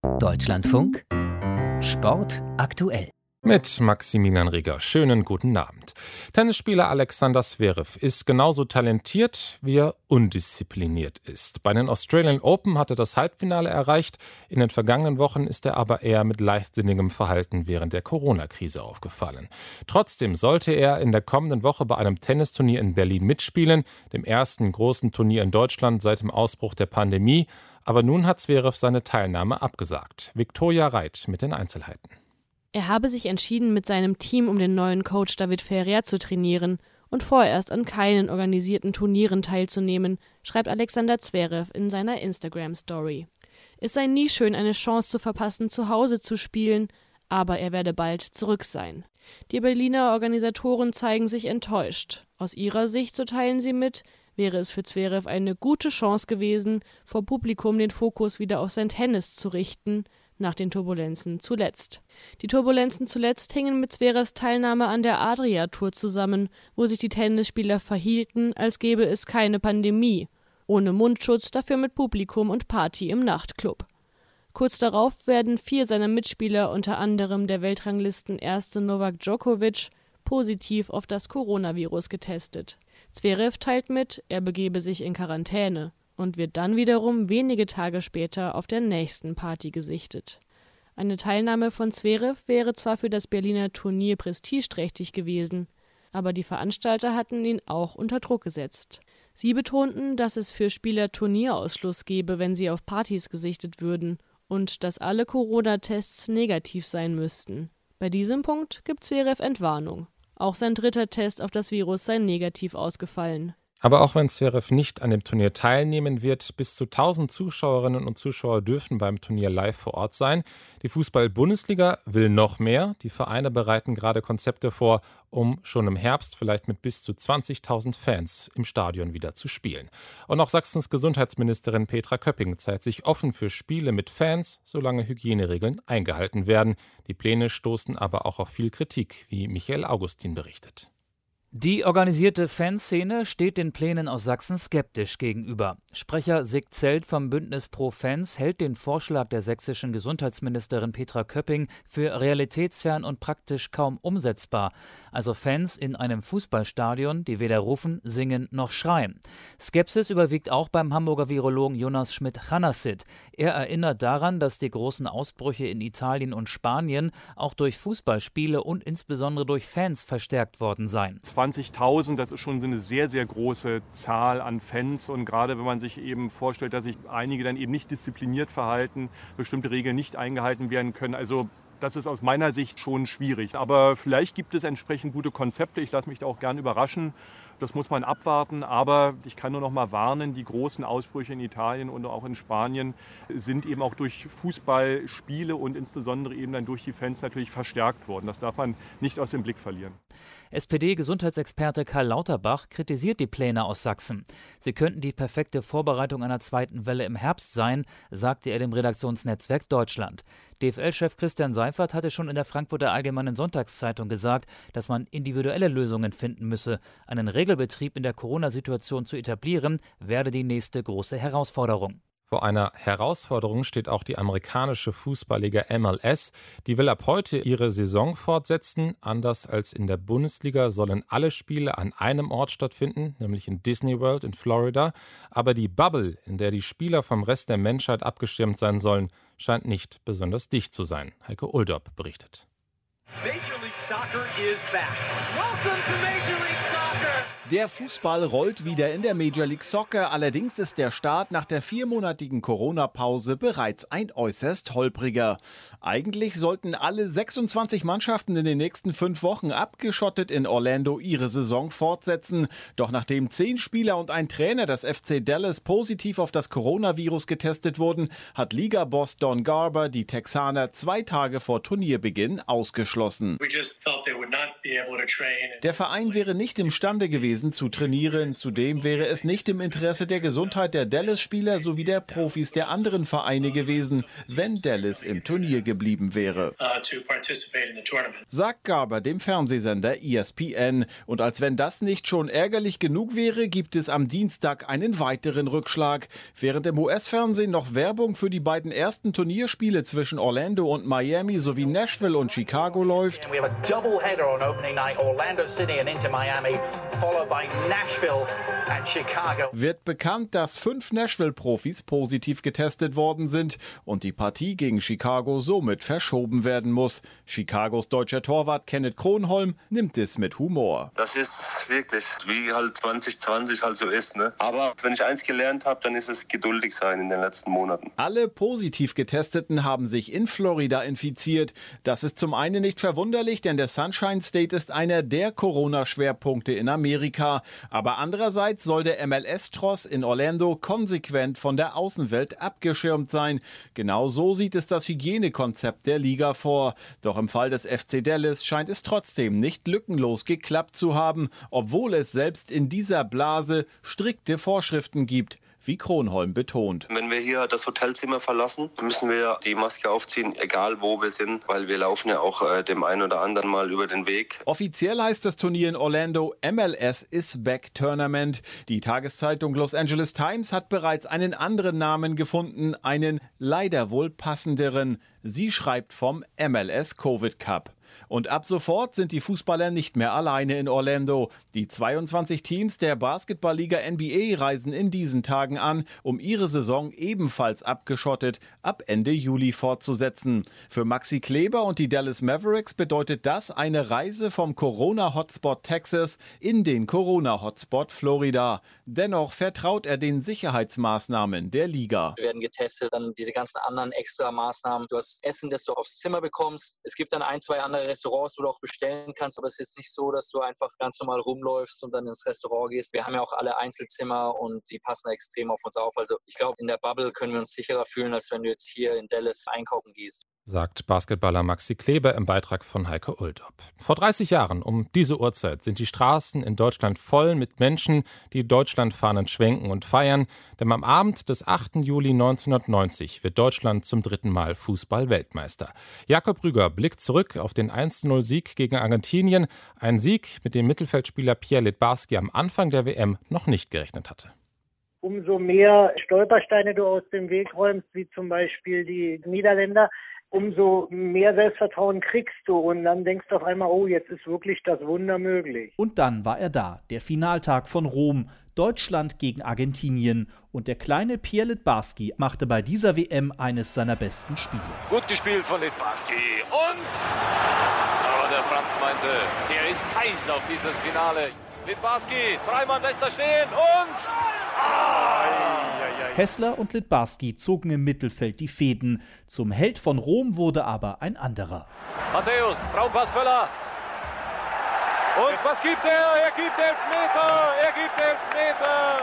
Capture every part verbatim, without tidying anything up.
Deutschlandfunk Sport aktuell. Mit Maximilian Rieger. Schönen guten Abend. Tennisspieler Alexander Zverev ist genauso talentiert, wie er undiszipliniert ist. Bei den Australian Open hat er das Halbfinale erreicht. In den vergangenen Wochen ist er aber eher mit leichtsinnigem Verhalten während der Corona-Krise aufgefallen. Trotzdem sollte er in der kommenden Woche bei einem Tennisturnier in Berlin mitspielen, dem ersten großen Turnier in Deutschland seit dem Ausbruch der Pandemie. Aber nun hat Zverev seine Teilnahme abgesagt. Viktoria Reit mit den Einzelheiten. Er habe sich entschieden, mit seinem Team um den neuen Coach David Ferrer zu trainieren und vorerst an keinen organisierten Turnieren teilzunehmen, schreibt Alexander Zverev in seiner Instagram-Story. Es sei nie schön, eine Chance zu verpassen, zu Hause zu spielen, aber er werde bald zurück sein. Die Berliner Organisatoren zeigen sich enttäuscht. Aus ihrer Sicht, so teilen sie mit, wäre es für Zverev eine gute Chance gewesen, vor Publikum den Fokus wieder auf sein Tennis zu richten, nach den Turbulenzen zuletzt. Die Turbulenzen zuletzt hingen mit Zverevs Teilnahme an der Adria-Tour zusammen, wo sich die Tennisspieler verhielten, als gäbe es keine Pandemie. Ohne Mundschutz, dafür mit Publikum und Party im Nachtclub. Kurz darauf werden vier seiner Mitspieler, unter anderem der Weltranglistenerste Novak Djokovic, positiv auf das Coronavirus getestet. Zverev teilt mit, er begebe sich in Quarantäne und wird dann wiederum wenige Tage später auf der nächsten Party gesichtet. Eine Teilnahme von Zverev wäre zwar für das Berliner Turnier prestigeträchtig gewesen, aber die Veranstalter hatten ihn auch unter Druck gesetzt. Sie betonten, dass es für Spieler Turnierausschluss gebe, wenn sie auf Partys gesichtet würden und dass alle Corona-Tests negativ sein müssten. Bei diesem Punkt gibt Zverev Entwarnung. Auch sein dritter Test auf das Virus sei negativ ausgefallen. Aber auch wenn Zverev nicht an dem Turnier teilnehmen wird, bis zu tausend Zuschauerinnen und Zuschauer dürfen beim Turnier live vor Ort sein. Die Fußball-Bundesliga will noch mehr. Die Vereine bereiten gerade Konzepte vor, um schon im Herbst vielleicht mit bis zu zwanzigtausend Fans im Stadion wieder zu spielen. Und auch Sachsens Gesundheitsministerin Petra Köpping zeigt sich offen für Spiele mit Fans, solange Hygieneregeln eingehalten werden. Die Pläne stoßen aber auch auf viel Kritik, wie Michael Augustin berichtet. Die organisierte Fanszene steht den Plänen aus Sachsen skeptisch gegenüber. Sprecher Sig Zelt vom Bündnis Pro Fans hält den Vorschlag der sächsischen Gesundheitsministerin Petra Köpping für realitätsfern und praktisch kaum umsetzbar. Also Fans in einem Fußballstadion, die weder rufen, singen noch schreien. Skepsis überwiegt auch beim Hamburger Virologen Jonas Schmidt-Chanassit. Er erinnert daran, dass die großen Ausbrüche in Italien und Spanien auch durch Fußballspiele und insbesondere durch Fans verstärkt worden seien. zwanzigtausend, das ist schon eine sehr, sehr große Zahl an Fans. Und gerade wenn man sich eben vorstellt, dass sich einige dann eben nicht diszipliniert verhalten, bestimmte Regeln nicht eingehalten werden können. Also das ist aus meiner Sicht schon schwierig. Aber vielleicht gibt es entsprechend gute Konzepte. Ich lasse mich da auch gern überraschen. Das muss man abwarten. Aber ich kann nur noch mal warnen, die großen Ausbrüche in Italien und auch in Spanien sind eben auch durch Fußballspiele und insbesondere eben dann durch die Fans natürlich verstärkt worden. Das darf man nicht aus dem Blick verlieren. S P D-Gesundheitsexperte Karl Lauterbach kritisiert die Pläne aus Sachsen. Sie könnten die perfekte Vorbereitung einer zweiten Welle im Herbst sein, sagte er dem Redaktionsnetzwerk Deutschland. D F L-Chef Christian Seifert hatte schon in der Frankfurter Allgemeinen Sonntagszeitung gesagt, dass man individuelle Lösungen finden müsse. Einen Regelbetrieb in der Corona-Situation zu etablieren, werde die nächste große Herausforderung. Vor einer Herausforderung steht auch die amerikanische Fußballliga M L S. Die will ab heute ihre Saison fortsetzen. Anders als in der Bundesliga sollen alle Spiele an einem Ort stattfinden, nämlich in Disney World in Florida. Aber die Bubble, in der die Spieler vom Rest der Menschheit abgeschirmt sein sollen, scheint nicht besonders dicht zu sein. Heike Uldorp berichtet. Major League Soccer is back. Welcome to Major League Soccer. Der Fußball rollt wieder in der Major League Soccer, allerdings ist der Start nach der viermonatigen Corona-Pause bereits ein äußerst holpriger. Eigentlich sollten alle sechsundzwanzig Mannschaften in den nächsten fünf Wochen abgeschottet in Orlando ihre Saison fortsetzen. Doch nachdem zehn Spieler und ein Trainer des F C Dallas positiv auf das Coronavirus getestet wurden, hat Liga-Boss Don Garber die Texaner zwei Tage vor Turnierbeginn ausgeschlossen. Der Verein wäre nicht imstande gewesen, gewesen zu trainieren. Zudem wäre es nicht im Interesse der Gesundheit der Dallas-Spieler sowie der Profis der anderen Vereine gewesen, wenn Dallas im Turnier geblieben wäre. Sagt Garber dem Fernsehsender E S P N. Und als wenn das nicht schon ärgerlich genug wäre, gibt es am Dienstag einen weiteren Rückschlag. Während im U S-Fernsehen noch Werbung für die beiden ersten Turnierspiele zwischen Orlando und Miami sowie Nashville und Chicago läuft, wird bekannt, dass fünf Nashville-Profis positiv getestet worden sind und die Partie gegen Chicago somit verschoben werden muss. Chicagos deutscher Torwart Kenneth Kronholm nimmt es mit Humor. Das ist wirklich, wie halt zwanzig zwanzig halt so ist, ne? Aber wenn ich eins gelernt habe, dann ist es geduldig sein in den letzten Monaten. Alle positiv Getesteten haben sich in Florida infiziert. Das ist zum einen nicht verwunderlich, denn der Sunshine State ist einer der Corona-Schwerpunkte in Amerika. Aber andererseits soll der M L S-Tross in Orlando konsequent von der Außenwelt abgeschirmt sein. Genau so sieht es das Hygienekonzept der Liga vor. Doch im Fall des F C Dallas scheint es trotzdem nicht lückenlos geklappt zu haben, obwohl es selbst in dieser Blase strikte Vorschriften gibt, wie Kronholm betont. Wenn wir hier das Hotelzimmer verlassen, müssen wir die Maske aufziehen, egal wo wir sind, weil wir laufen ja auch äh, dem einen oder anderen mal über den Weg. Offiziell heißt das Turnier in Orlando M L S is Back Tournament. Die Tageszeitung Los Angeles Times hat bereits einen anderen Namen gefunden, einen leider wohl passenderen. Sie schreibt vom M L S Covid Cup. Und ab sofort sind die Fußballer nicht mehr alleine in Orlando. Die zweiundzwanzig Teams der Basketballliga N B A reisen in diesen Tagen an, um ihre Saison ebenfalls abgeschottet ab Ende Juli fortzusetzen. Für Maxi Kleber und die Dallas Mavericks bedeutet das eine Reise vom Corona-Hotspot Texas in den Corona-Hotspot Florida. Dennoch vertraut er den Sicherheitsmaßnahmen der Liga. Wir werden getestet, dann diese ganzen anderen extra Maßnahmen. Du hast Essen, das du aufs Zimmer bekommst. Es gibt dann ein, zwei andere Restaurants, wo du auch bestellen kannst, aber es ist nicht so, dass du einfach ganz normal rumläufst und dann ins Restaurant gehst. Wir haben ja auch alle Einzelzimmer und die passen extrem auf uns auf. Also ich glaube, in der Bubble können wir uns sicherer fühlen, als wenn du jetzt hier in Dallas einkaufen gehst. Sagt Basketballer Maxi Kleber im Beitrag von Heike Ulldorp. Vor dreißig Jahren um diese Uhrzeit sind die Straßen in Deutschland voll mit Menschen, die Deutschlandfahnen schwenken und feiern. Denn am Abend des achten Juli neunzehnhundertneunzig wird Deutschland zum dritten Mal Fußball-Weltmeister. Jakob Rüger blickt zurück auf den eins zu null Sieg gegen Argentinien. Ein Sieg, mit dem Mittelfeldspieler Pierre Littbarski am Anfang der W M noch nicht gerechnet hatte. Umso mehr Stolpersteine du aus dem Weg räumst, wie zum Beispiel die Niederländer, umso mehr Selbstvertrauen kriegst du und dann denkst du auf einmal, oh, jetzt ist wirklich das Wunder möglich. Und dann war er da, der Finaltag von Rom, Deutschland gegen Argentinien. Und der kleine Pierre Littbarski machte bei dieser W M eines seiner besten Spiele. Gut gespielt von Littbarski und... Aber der Franz meinte, er ist heiß auf dieses Finale. Littbarski, dreimal lässt er stehen und... Hässler und Littbarski zogen im Mittelfeld die Fäden. Zum Held von Rom wurde aber ein anderer. Matthäus, Traumpassvöller. Und was gibt er? Er gibt Elfmeter! Er gibt Elfmeter!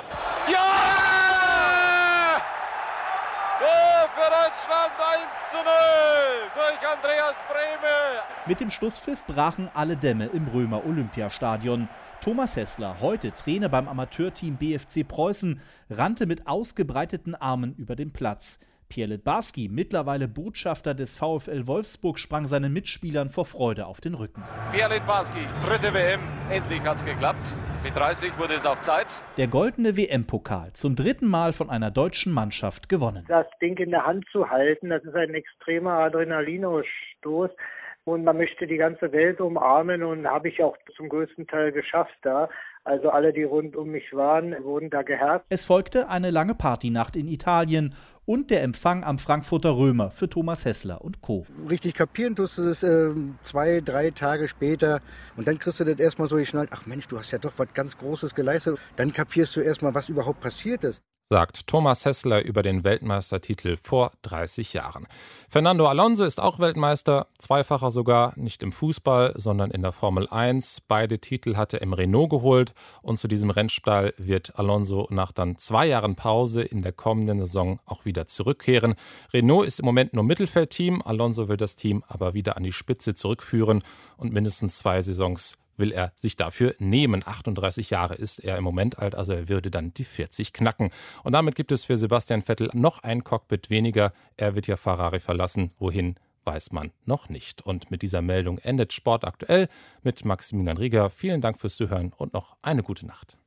Ja! Tor für Deutschland eins zu null durch Andreas Brehme. Mit dem Schlusspfiff brachen alle Dämme im Römer Olympiastadion. Thomas Hässler, heute Trainer beim Amateurteam B F C Preußen, rannte mit ausgebreiteten Armen über den Platz. Pierre Littbarski, mittlerweile Botschafter des VfL Wolfsburg, sprang seinen Mitspielern vor Freude auf den Rücken. Pierre Littbarski, dritte W M, endlich hat's geklappt. Mit dreißig wurde es auch Zeit. Der goldene W M-Pokal, zum dritten Mal von einer deutschen Mannschaft gewonnen. Das Ding in der Hand zu halten, das ist ein extremer Adrenalinausstoß. Und man möchte die ganze Welt umarmen und habe ich auch zum größten Teil geschafft da. Also alle, die rund um mich waren, wurden da geherzt. Es folgte eine lange Partynacht in Italien und der Empfang am Frankfurter Römer für Thomas Hässler und Co. Richtig kapieren tust du es äh, zwei, drei Tage später und dann kriegst du das erstmal so geschnallt, ach Mensch, du hast ja doch was ganz Großes geleistet. Dann kapierst du erstmal, was überhaupt passiert ist. Sagt Thomas Hässler über den Weltmeistertitel vor dreißig Jahren. Fernando Alonso ist auch Weltmeister, zweifacher sogar, nicht im Fußball, sondern in der Formel eins. Beide Titel hat er im Renault geholt und zu diesem Rennstall wird Alonso nach dann zwei Jahren Pause in der kommenden Saison auch wieder zurückkehren. Renault ist im Moment nur Mittelfeldteam, Alonso will das Team aber wieder an die Spitze zurückführen und mindestens zwei Saisons will er sich dafür nehmen. achtunddreißig Jahre ist er im Moment alt, also er würde dann die vierzig knacken. Und damit gibt es für Sebastian Vettel noch ein Cockpit weniger. Er wird ja Ferrari verlassen. Wohin, weiß man noch nicht. Und mit dieser Meldung endet Sport aktuell mit Maximilian Rieger. Vielen Dank fürs Zuhören und noch eine gute Nacht.